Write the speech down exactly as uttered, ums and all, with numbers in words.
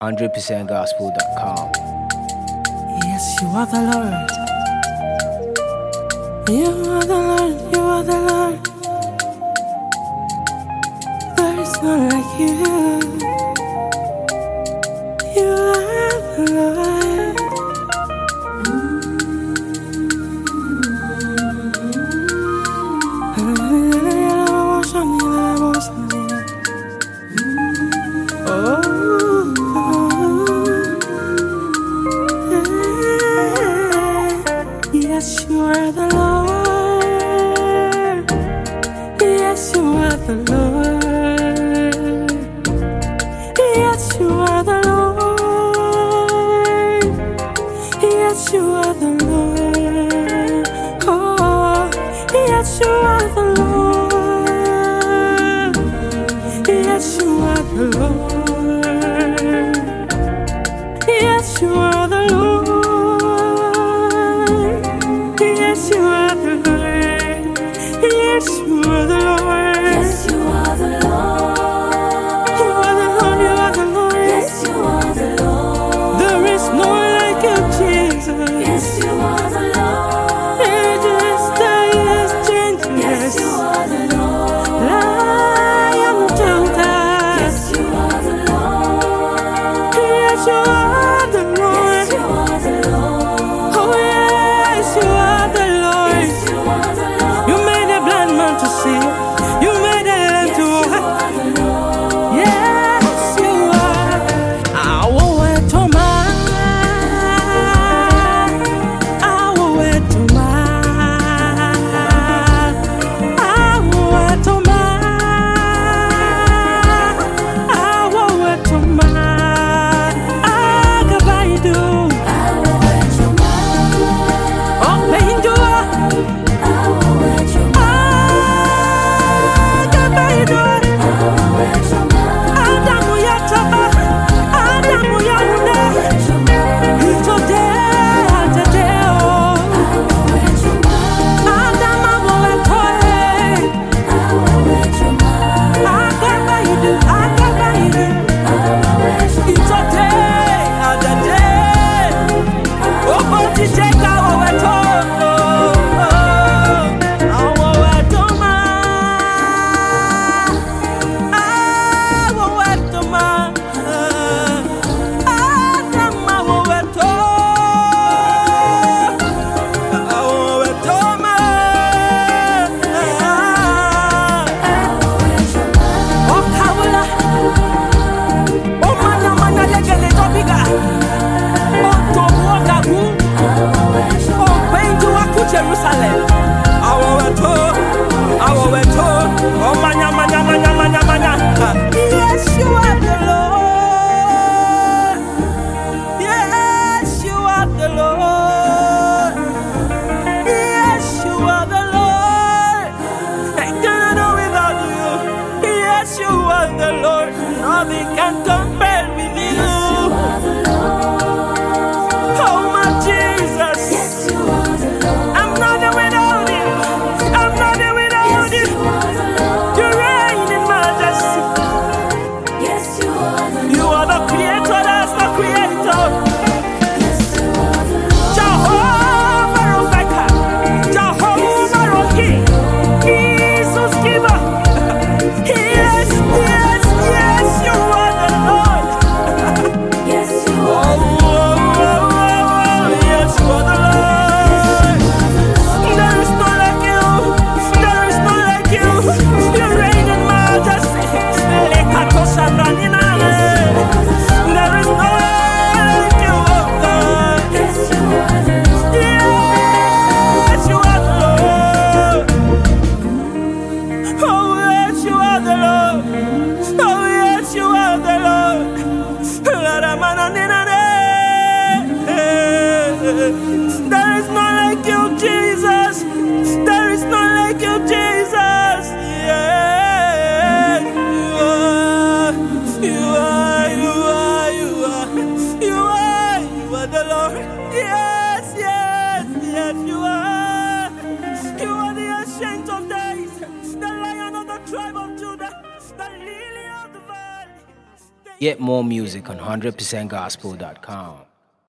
one hundred percent gospel dot com. Yes, you are the Lord. You are the Lord. You are the Lord. There is none like you. You are the Lord. Yes, you are the Lord. Yes, you are the Lord. Yes, you are the Lord. Yes, you are the Lord. Oh, yes, you are the Lord. Yes, you are the Lord. Yes, you are the Lord. Yes, you are the Lord. Yes, you are the Lord. Yes, you are the Lord. You are the Lord. You are the Lord. Yes, you are the Lord. There is no one like you, Jesus. Yes, you are the Lord. Ages, days, changes. Yes, you are the Lord. Lion of Judah. Yes, you are the Lord. Yes, you are the Lord. Yes, you are the Lord. Oh, yes, you are the Lord. Yes, you are the Lord. You made a blind man to see. You made a lamb Yes, to you walk. are the Lord. Yes, you are. I will wait to my. I will wait to my. I will wait to my. I will wait to my. I can buy you. I will wait your mind. Oh, may you do. I will wait your I mind. can buy you. I will wait your mind. Adamu ya taba. Adamu ya una. Wait your mind. Itode atete o. I will wait your mind. Adama wo etoe. I will wait your mind. Akaba idu, akaba idu. I will wait your Itode atete. Obo ti cheka wo eto. Awo eto ma. Awo eto ma. Adama wo eto. Awo eto ma. Okawula. Omanya manya legele tobiga. Otobu ogagu. Openju aku Jerusalem. Awo eto. Awo eto. Omanya manya manya manya manya. Yes, you are the Lord. Yes, you are the Lord. Yes, you are the Lord. I cannot do without you. Yes, you are the Lord. Nothing can compare with you. Oh, my Jesus. Yes, you are the Lord. I'm nothing without you. I'm nothing without Yes, you. you are the Lord. You reign in majesty. Yes, you are the You Lord. are the creator, that's the creator. Yes, you are the Lord. Jehovah Rofeka. Jehovah Rohi. Jesus giver. Yes, yes, yes, you are the Lord. Yes, you Oh, are the oh, oh, oh, oh, yes, you are the Lord. There is no like you. There is no like you. You reign in majesty. Lekatosa raninale. There is no like you, oh God. Yes, you are the Lord. Yes, you are the Lord. Oh, yes, you are the Lord. Oh, yes, you are the Lord. Laramananine. There is none like you, Jesus. There is none like you, Jesus. Yeah, you are, you are, you are, you are, you are, you are the Lord. Yes, yes, yes, you are. You are the ancient of days, the Lion of the tribe of Judah, the lily of the valley. Get more music on one hundred percent gospel dot com.